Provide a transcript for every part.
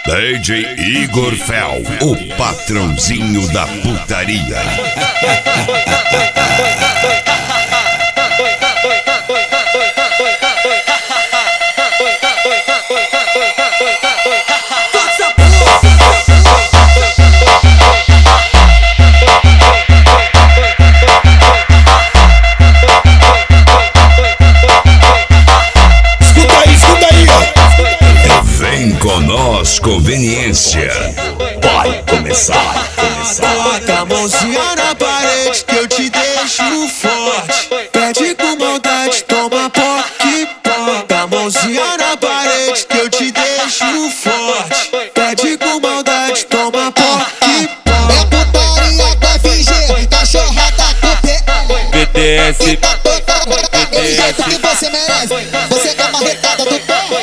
DJ Igor Fel, o patrãozinho da putaria. Conveniência. Vai começar. Bota a mãozinha na parede que eu te deixo forte. Pede com maldade, toma poque. Bota a mãozinha na parede que eu te deixo forte. Pede com maldade, toma poque. É putaria da FG, cachorrada do BTS. Do jeito que você merece. Você é marretada do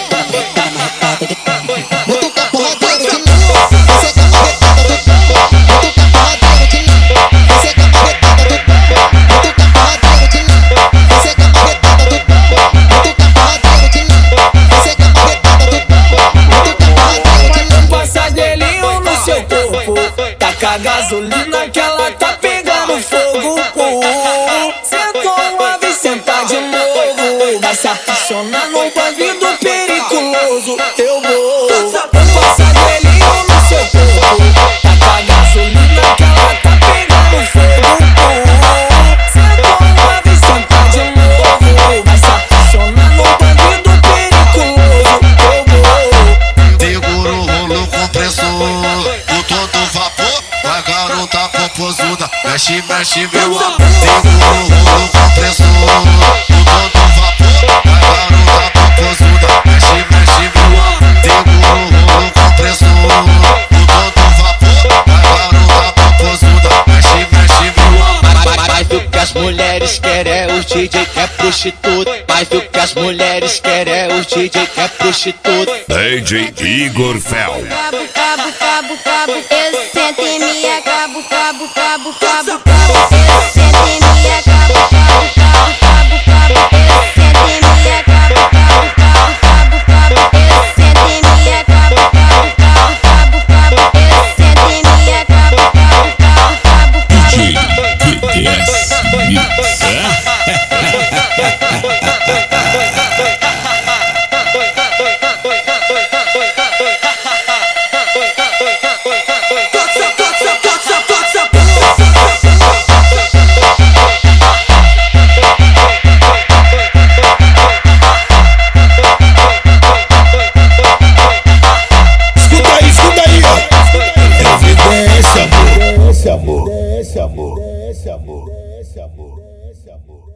gasolina que ela tá pegando fogo. Sentou uma vez, sentar de novo. Vai se apaixonar no bandido periculoso. Eu vou passar gelinho no seu corpo. Taca gasolina que ela tá pegando fogo. Sentou uma vez, sentar de novo. Vai se apaixonar no bandido periculoso. Eu vou. Segura o rolo compressor, o todo vapor. A garota popozuda, mexe, mexe meu amor. Segura o rolo compressor, o todo vapor. A garota popozuda, mexe, mexe meu amor. Segura o rolo compressor, o todo vapor. A garota popozuda, mexe, mexe meu amor. Mais do que as mulheres querem é os DJ que é prostituta. Mais do que as mulheres querem é os DJ que é prostituta. DJ Igor Fel. Eu sento em minha cabo, eu sento em minha cabo, eu sento em minha cabo, eu sento em minha cabo, eu sento em minha cabo. DJ BTS Mix. Esse amor.